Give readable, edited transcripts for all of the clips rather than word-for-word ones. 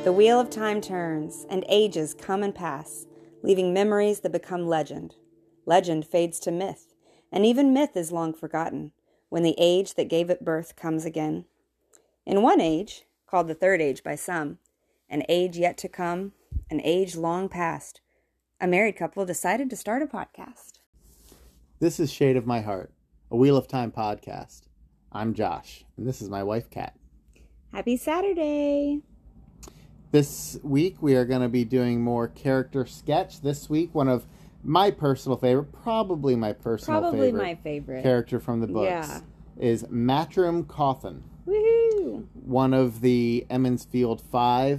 The wheel of time turns, and ages come and pass, leaving memories that become legend. Legend fades to myth, and even myth is long forgotten when the age that gave it birth comes again. In one age, called the Third Age by some, an age yet to come, an age long past, a married couple decided to start a podcast. This is Shade of My Heart, a Wheel of Time podcast. I'm Josh, and this is my wife, Kat. Happy Saturday! This week we are going to be doing more character sketch. This week, one of my personal favorite, probably my favorite character from the books is Matrim Cawthon. Woohoo! One of the Emond's Field Five.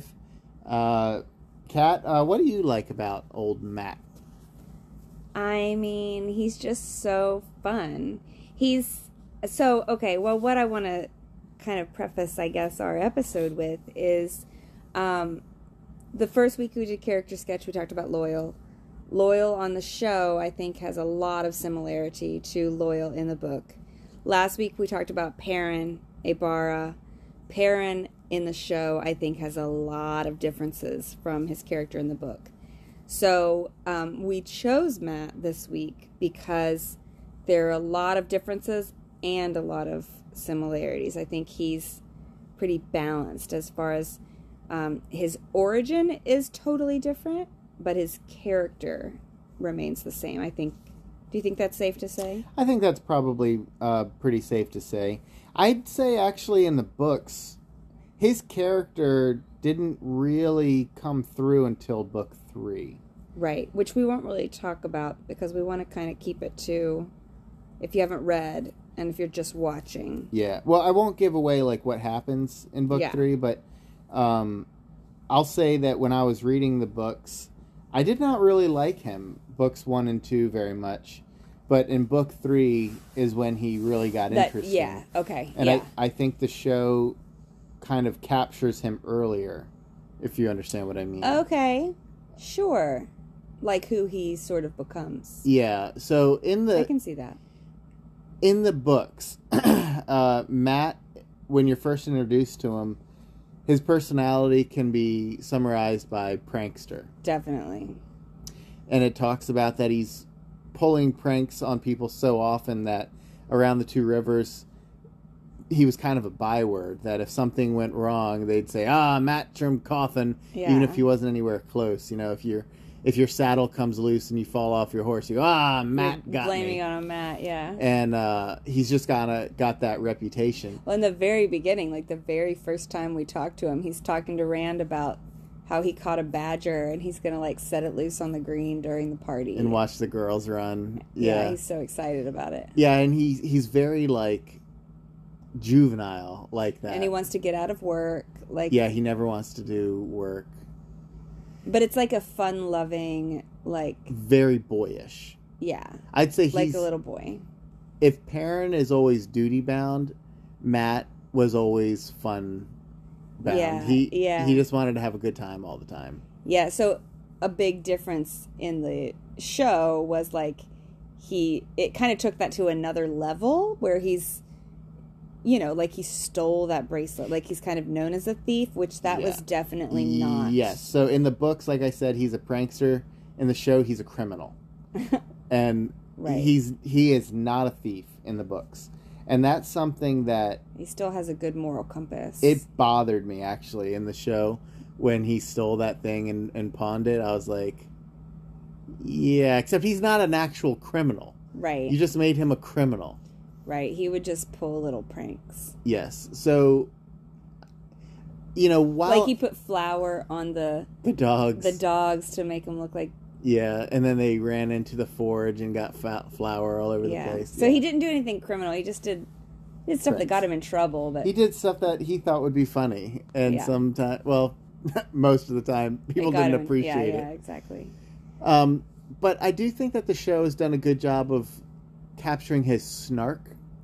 Kat, what do you like about old Matt? I mean, he's just so fun. What I want to kind of preface, I guess, our episode with is the first week we did character sketch, we talked about Loial. Loial on the show, I think, has a lot of similarity to Loial in the book. Last week we talked about Perrin, Abara. Perrin in the show, I think, has a lot of differences from his character in the book. So we chose Matt this week because there are a lot of differences and a lot of similarities. I think he's pretty balanced as far as his origin is totally different, but his character remains the same. Do you think that's safe to say? I think that's probably pretty safe to say. I'd say actually in the books, his character didn't really come through until book 3. Right, which we won't really talk about because we want to kind of keep it to, if you haven't read and if you're just watching. Yeah, well, I won't give away like what happens in book 3, but I'll say that when I was reading the books, I did not really like him, books 1 and 2, very much. But in book 3 is when he really got interesting. Yeah, okay. And I think the show kind of captures him earlier, if you understand what I mean. Okay, sure. Like who he sort of becomes. Yeah, so I can see that. In the books, Matt, when you're first introduced to him, his personality can be summarized by prankster. Definitely. And it talks about that he's pulling pranks on people so often that around the Two Rivers, he was kind of a byword, that if something went wrong, they'd say, Matrim Cawthon, even if he wasn't anywhere close. You know, if your saddle comes loose and you fall off your horse, you go, Matt got me. Blaming on a Matt, yeah. And he's just got that reputation. Well, in the very beginning, like the very first time we talked to him, he's talking to Rand about how he caught a badger and he's going to like set it loose on the green during the party. And watch the girls run. Yeah, he's so excited about it. Yeah, and he's very like juvenile like that. And he wants to get out of work. Yeah, he never wants to do work. But it's like a fun-loving, like... very boyish. Yeah. I'd say he's... like a little boy. If Perrin is always duty-bound, Matt was always fun-bound. Yeah, He just wanted to have a good time all the time. Yeah, so a big difference in the show was, like, it kind of took that to another level, where he's... you know, like he stole that bracelet. Like he's kind of known as a thief, which that was definitely not. Yes. So in the books, like I said, he's a prankster. In the show, he's a criminal. And he is not a thief in the books. And that's something that... he still has a good moral compass. It bothered me, actually, in the show when he stole that thing and pawned it. I was like, yeah, except he's not an actual criminal. Right. You just made him a criminal. Right, he would just pull little pranks. Yes, so, you know, while... like he put flour on the dogs. The dogs to make them look like... yeah, and then they ran into the forge and got flour all over the place. So he didn't do anything criminal, he just did stuff that got him in trouble. But he did stuff that he thought would be funny, and sometimes, well, most of the time, people didn't appreciate it. Yeah, exactly. But I do think that the show has done a good job of capturing his snark.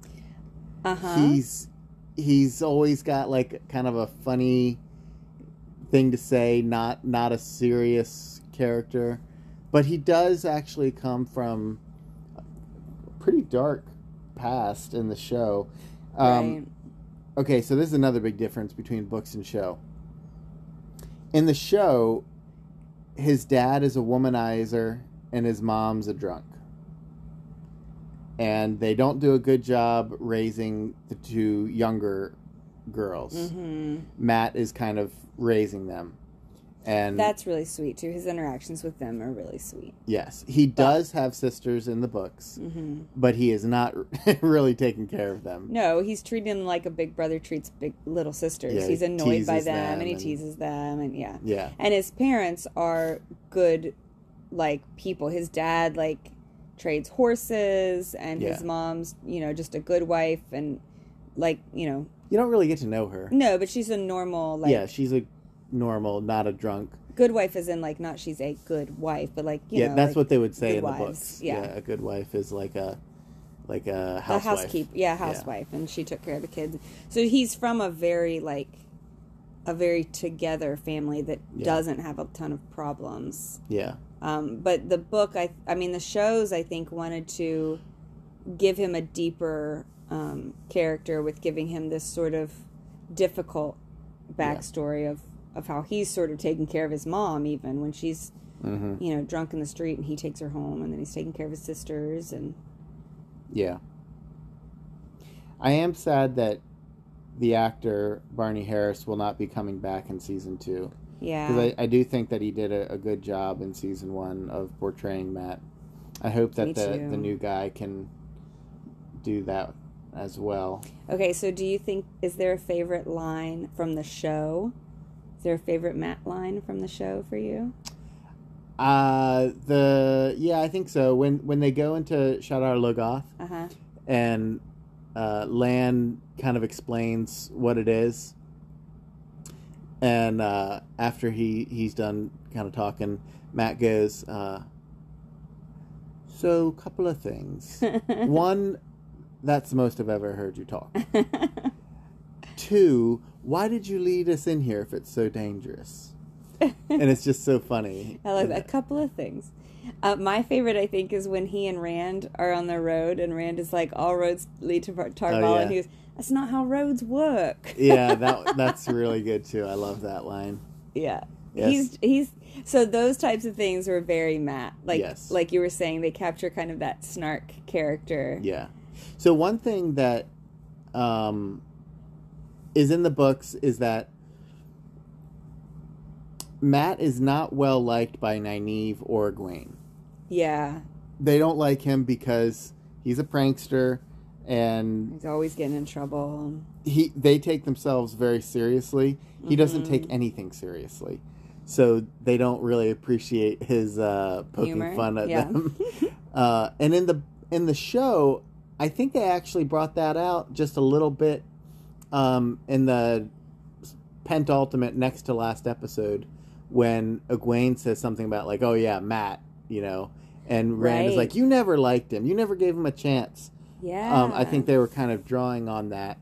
He's always got like kind of a funny thing to say, not a serious character, but he does actually come from a pretty dark past in the show. Right. Okay, so this is another big difference between books and show. In the show, his dad is a womanizer and his mom's a drunk. And they don't do a good job raising the two younger girls. Mm-hmm. Matt is kind of raising them. And that's really sweet, too. His interactions with them are really sweet. Yes. He does have sisters in the books, but he is not really taking care of them. No, he's treating them like a big brother treats big little sisters. Yeah, he's annoyed by them, and he and teases them, and yeah. Yeah. And his parents are good, like, people. His dad, like, trades horses, and his mom's, you know, just a good wife, and, like, you know. You don't really get to know her. No, but she's a normal, like. Yeah, she's a normal, not a drunk. Good wife is in, like, not she's a good wife, but, like, you know. Yeah, that's like, what they would say in wives. the books. Yeah. A good wife is like a housewife. A housekeeper. Yeah, housewife. And she took care of the kids. So he's from a very together family that doesn't have a ton of problems. Yeah. But the book, I mean, the shows, I think, wanted to give him a deeper character with giving him this sort of difficult backstory of how he's sort of taking care of his mom, even when she's, you know, drunk in the street, and he takes her home, and then he's taking care of his sisters, and... Yeah. I am sad that the actor, Barney Harris, will not be coming back in season 2. Yeah. Because I do think that he did a good job in season 1 of portraying Matt. I hope that the new guy can do that as well. Okay, so do you think, is there a favorite line from the show? Is there a favorite Matt line from the show for you? I think so. When they go into Shadar Logoth, and Lan kind of explains what it is, and after he's done kind of talking, Matt goes, so a couple of things. One, that's the most I've ever heard you talk. 2, why did you lead us in here if it's so dangerous? And it's just so funny. I love a couple of things. My favorite, I think, is when he and Rand are on the road, and Rand is like, all roads lead to Tar-Valon, and he goes, that's not how roads work. Yeah, that's really good, too. I love that line. Yeah. Yes. He's so those types of things were very Matt. Like, yes. Like you were saying, they capture kind of that snark character. Yeah. So one thing that is in the books is that Matt is not well liked by Nynaeve or Egwene. Yeah. They don't like him because he's a prankster and he's always getting in trouble. They take themselves very seriously. He doesn't take anything seriously. So they don't really appreciate his poking humor. Fun at them. And in the show, I think they actually brought that out just a little bit in the penultimate next to last episode, when Egwene says something about, like, oh yeah, Matt, you know, and Rand is like, you never liked him, you never gave him a chance. Yeah. I think they were kind of drawing on that.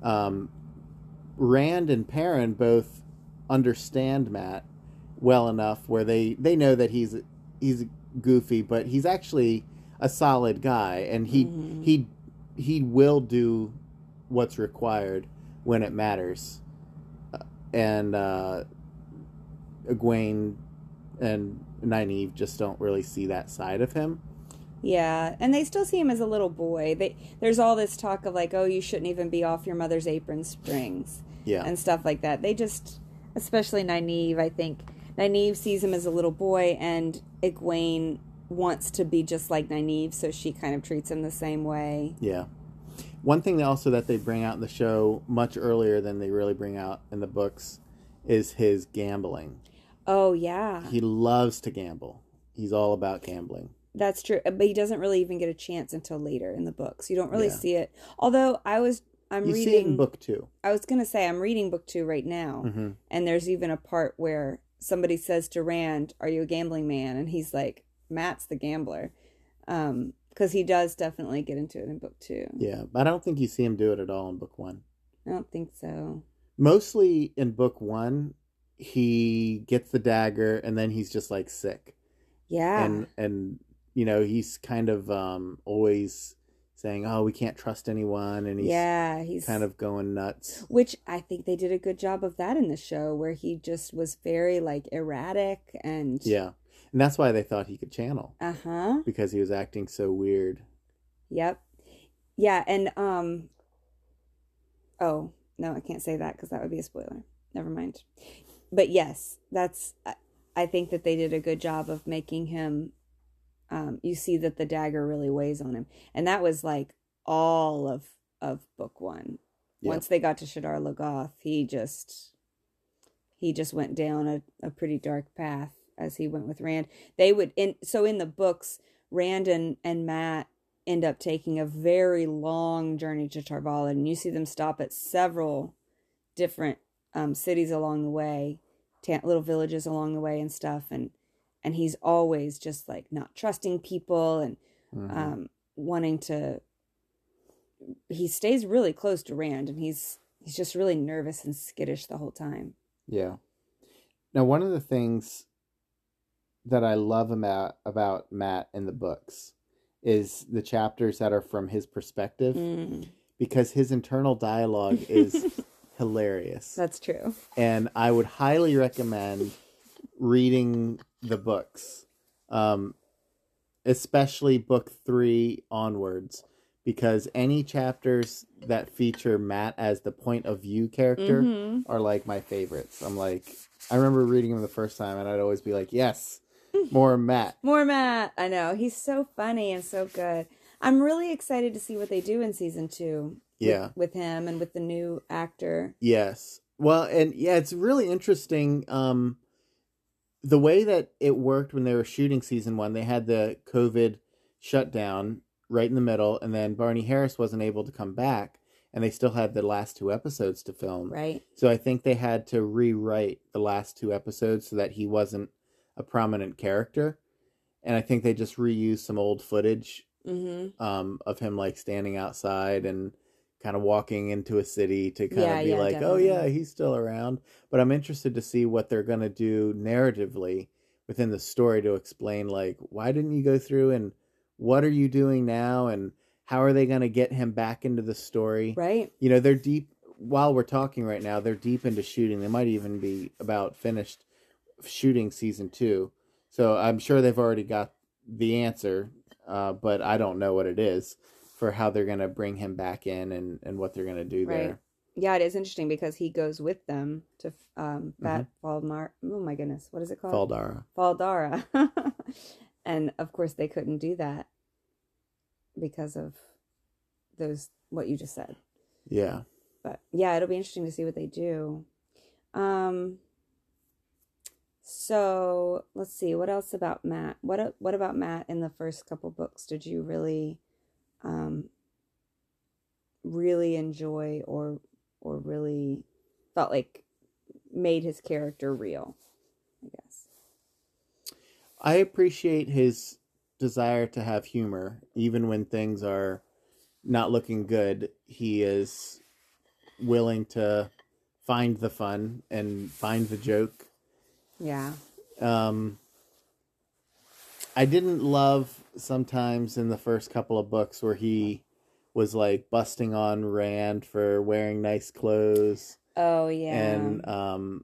Rand and Perrin both understand Matt well enough where they know that he's goofy, but he's actually a solid guy, and he will do what's required when it matters. And Egwene and Nynaeve just don't really see that side of him. Yeah, and they still see him as a little boy. There's all this talk of, like, oh, you shouldn't even be off your mother's apron strings. Yeah. And stuff like that. They just, especially Nynaeve, I think, Nynaeve sees him as a little boy, and Egwene wants to be just like Nynaeve, so she kind of treats him the same way. Yeah. One thing also that they bring out in the show much earlier than they really bring out in the books is his gambling. Oh, yeah. He loves to gamble. He's all about gambling. That's true, but he doesn't really even get a chance until later in the books. You don't really see it. Although I'm reading... You see it in book 2. I was going to say, I'm reading book 2 right now, and there's even a part where somebody says to Rand, are you a gambling man? And he's like, Matt's the gambler. Because he does definitely get into it in book 2. Yeah, but I don't think you see him do it at all in book 1. I don't think so. Mostly in book 1, he gets the dagger, and then he's just, like, sick. Yeah. And you know, he's kind of always saying, "Oh, we can't trust anyone," and he's kind of going nuts. Which I think they did a good job of that in the show, where he just was very like erratic and yeah, and that's why they thought he could channel. Because he was acting so weird. Yep. Yeah, and oh no, I can't say that because that would be a spoiler. Never mind. But yes, I think that they did a good job of making him. You see that the dagger really weighs on him, and that was like all of book one. Yep. Once they got to Shadar Logoth, he just went down a pretty dark path as he went with Rand. So in the books, Rand and Mat end up taking a very long journey to Tar Valon, and you see them stop at several different cities along the way, little villages along the way and stuff, and he's always just like not trusting people and wanting to. He stays really close to Rand, and he's just really nervous and skittish the whole time. Yeah. Now, one of the things that I love about Mat in the books is the chapters that are from his perspective, because his internal dialogue is hilarious. That's true. And I would highly recommend reading the books, especially book 3 onwards, because any chapters that feature Mat as the point of view character are like my favorites. I remember reading them the first time and I'd always be like, yes, more Mat. More Mat. I know. He's so funny and so good. I'm really excited to see what they do in season 2. Yeah. With him and with the new actor. Yes. Well, and yeah, it's really interesting. The way that it worked when they were shooting season 1, they had the COVID shutdown right in the middle, and then Barney Harris wasn't able to come back, and they still had the last 2 episodes to film. Right. So I think they had to rewrite the last 2 episodes so that he wasn't a prominent character, and I think they just reused some old footage of him like standing outside and kind of walking into a city to kind of be like, definitely. Oh yeah, he's still around. But I'm interested to see what they're going to do narratively within the story to explain, like, why didn't you go through and what are you doing now? And how are they going to get him back into the story? Right. You know, they're deep, while we're talking right now, they're deep into shooting. They might even be about finished shooting season 2. So I'm sure they've already got the answer, but I don't know what it is for how they're going to bring him back in and what they're going to do there. Yeah, it is interesting because he goes with them to Faldar. Oh my goodness, what is it called? Faldara. And of course they couldn't do that because of what you just said. Yeah. But yeah, it'll be interesting to see what they do. So let's see, what else about Mat? What about Mat in the first couple books did you really really enjoy or really felt like made his character real, I guess? I appreciate his desire to have humor. Even when things are not looking good, he is willing to find the fun and find the joke. Yeah. I didn't love sometimes in the first couple of books where he was like busting on Rand for wearing nice clothes. Oh yeah. And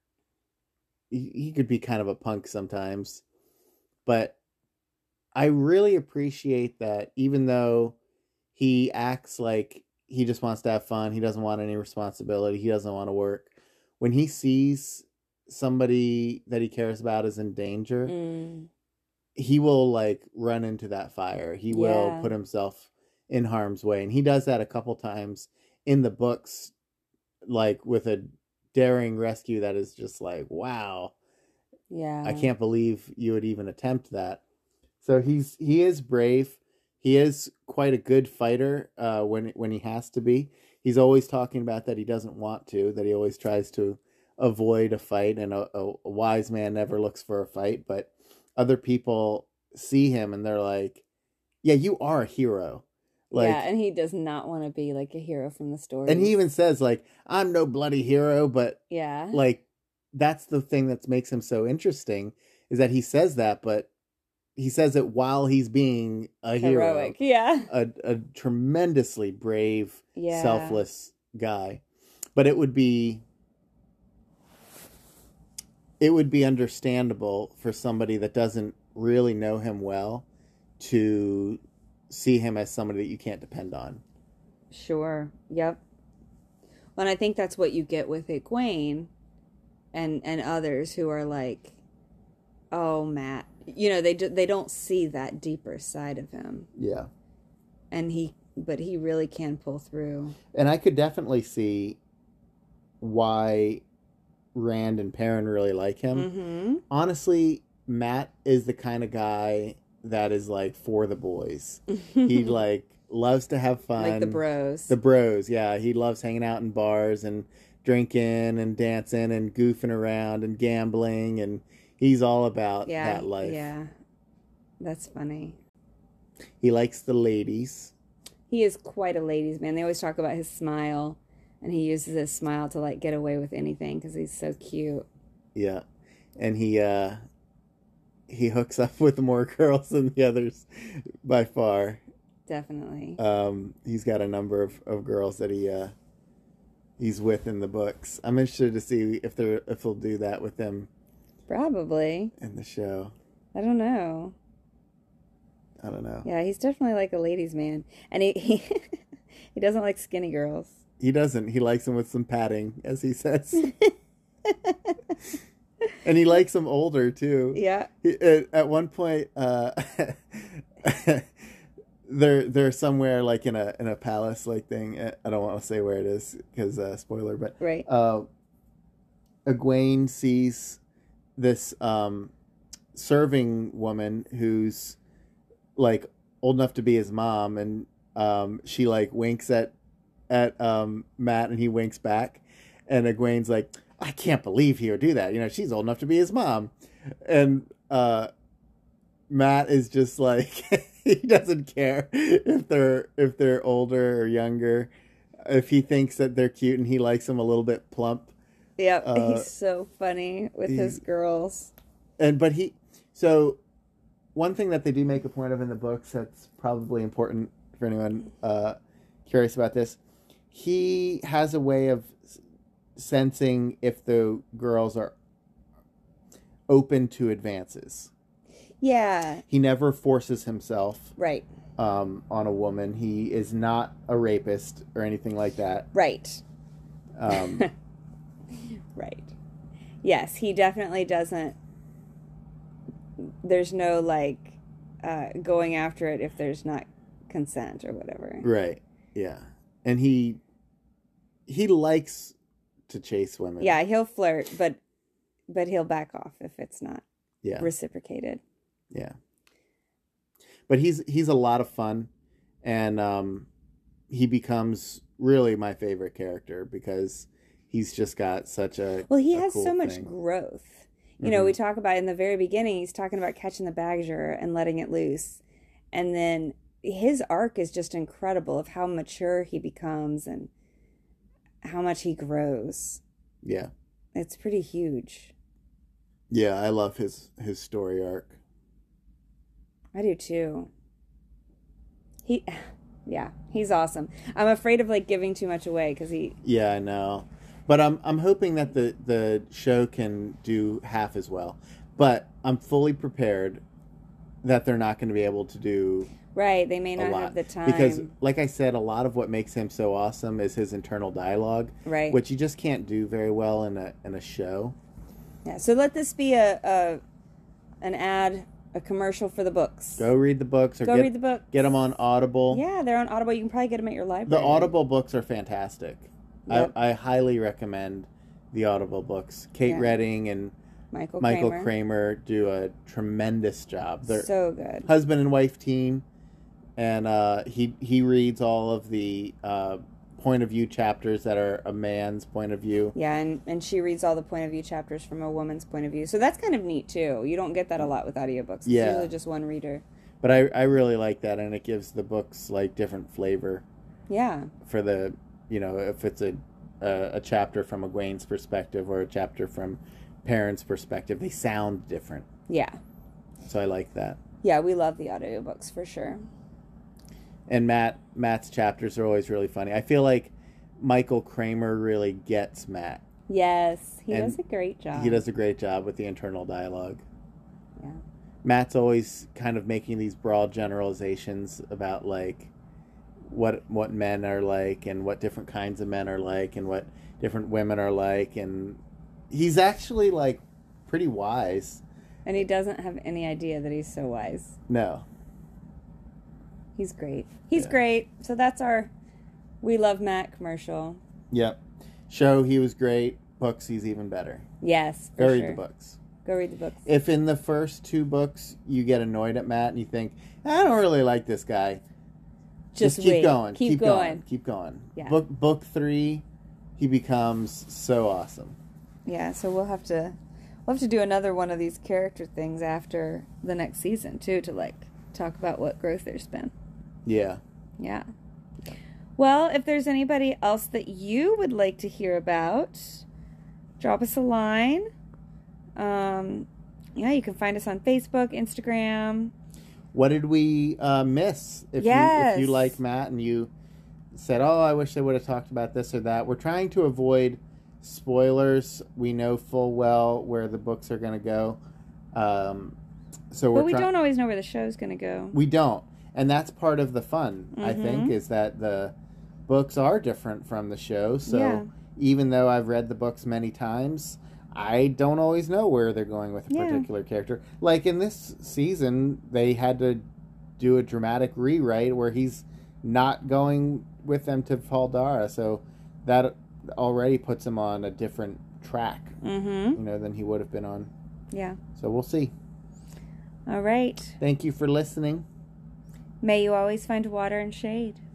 he could be kind of a punk sometimes. But I really appreciate that even though he acts like he just wants to have fun, he doesn't want any responsibility, he doesn't want to work. When he sees somebody that he cares about is in danger, he will like run into that fire. He will put himself in harm's way. And he does that a couple times in the books, like with a daring rescue that is just like, wow. Yeah. I can't believe you would even attempt that. So he is brave. He is quite a good fighter when he has to be. He's always talking about that he doesn't want to, that he always tries to avoid a fight, and a wise man never looks for a fight. But other people see him and they're like, yeah, you are a hero. Like, yeah, and he does not want to be like a hero from the story. And he even says like, I'm no bloody hero, but yeah, like, that's the thing that makes him so interesting, is that he says that, but he says it while he's being a Heroic, hero. yeah. A tremendously brave, Yeah. selfless guy. But it would be understandable for somebody that doesn't really know him well to see him as somebody that you can't depend on. Sure. Yep. Well, and I think that's what you get with Egwene and others who are like, oh, Matt. You know, they don't see that deeper side of him. Yeah. But he really can pull through. And I could definitely see why Rand and Perrin really like him. Mm-hmm. Honestly, Matt is the kind of guy that is like for the boys. He like loves to have fun. Like the bros. The bros, yeah. He loves hanging out in bars and drinking and dancing and goofing around and gambling, and he's all about that life. Yeah. That's funny. He likes the ladies. He is quite a ladies' man. They always talk about his smile, and he uses his smile to like get away with anything because he's so cute. Yeah. And he hooks up with more girls than the others by far. Definitely. He's got a number of girls that he's with in the books. I'm interested to see if he'll do that with them. Probably. In the show. I don't know. Yeah, he's definitely like a ladies' man. And he he doesn't like skinny girls. He doesn't. He likes them with some padding, as he says. And he likes them older, too. Yeah. At one point, they're somewhere like in a palace like thing. I don't want to say where it is because spoiler, but right. Egwene sees this serving woman who's like old enough to be his mom, and she like winks at Matt, and he winks back, and Egwene's like, I can't believe he would do that. You know, she's old enough to be his mom, and Matt is just like he doesn't care if they're older or younger. If he thinks that they're cute and he likes them a little bit plump. Yep, he's so funny with his girls. So one thing that they do make a point of in the books that's probably important for anyone curious about this, he has a way of sensing if the girls are open to advances. Yeah. He never forces himself. Right. On a woman. He is not a rapist or anything like that. Right. Right. Yes, he definitely doesn't. There's no like going after it if there's not consent or whatever. Right. Yeah. And he likes to chase women. Yeah, he'll flirt, but he'll back off if it's not reciprocated. Yeah. But he's a lot of fun, and he becomes really my favorite character because he's just got such a he has cool so much thing. growth. You know, we talk about in the very beginning, he's talking about catching the badger and letting it loose. And then his arc is just incredible of how mature he becomes and how much he grows. Yeah. It's pretty huge. Yeah, I love his story arc. I do too. He's awesome. I'm afraid of like giving too much away because he. Yeah, I know, but I'm hoping that the show can do half as well. But I'm fully prepared that they're not going to be able to do. Right, they may not have the time because, like I said, a lot of what makes him so awesome is his internal dialogue, right? Which you just can't do very well in a show. Yeah, so let this be an ad. A commercial for the books. Go read the books. Or read the books. Get them on Audible. Yeah, they're on Audible. You can probably get them at your library. The Audible books are fantastic. Yep. I highly recommend the Audible books. Kate Redding and Michael Kramer do a tremendous job. They're so good. Husband and wife team. And he reads all of the point of view chapters that are a man's point of view. Yeah, and she reads all the point of view chapters from a woman's point of view. So that's kind of neat too. You don't get that a lot with audiobooks. It's usually just one reader. But I really like that, and it gives the books like different flavor. Yeah. For the, if it's a chapter from Egwene's perspective or a chapter from Perrin's perspective, they sound different. Yeah. So I like that. Yeah, we love the audiobooks for sure. And Matt's chapters are always really funny. I feel like Michael Kramer really gets Matt. Yes, he And does a great job. He does a great job with the internal dialogue. Yeah. Matt's always kind of making these broad generalizations about like what men are like and what different kinds of men are like and what different women are like, and he's actually like pretty wise. And he doesn't have any idea that he's so wise. No. He's great. He's great. So that's our We Love Matt commercial. Yep. Show, he was great. Books, he's even better. Yes, Go for read sure. the books. Go read the books. If in the first 2 books you get annoyed at Matt and you think, I don't really like this guy, just keep wait. going. Keep going. Keep going. Yeah. Book 3, he becomes so awesome. Yeah, so we'll have to do another one of these character things after the next season too, to like talk about what growth there's been. Yeah. Yeah. Well, if there's anybody else that you would like to hear about, drop us a line. Yeah, you can find us on Facebook, Instagram. What did we miss? If you like Matt and you said, oh, I wish they would have talked about this or that. We're trying to avoid spoilers. We know full well where the books are going to go. But we don't always know where the show's going to go. We don't. And that's part of the fun, I think, is that the books are different from the show. So even though I've read the books many times, I don't always know where they're going with a particular character. Like in this season, they had to do a dramatic rewrite where he's not going with them to Fal Dara. So that already puts him on a different track, than he would have been on. Yeah. So we'll see. All right. Thank you for listening. May you always find water and shade.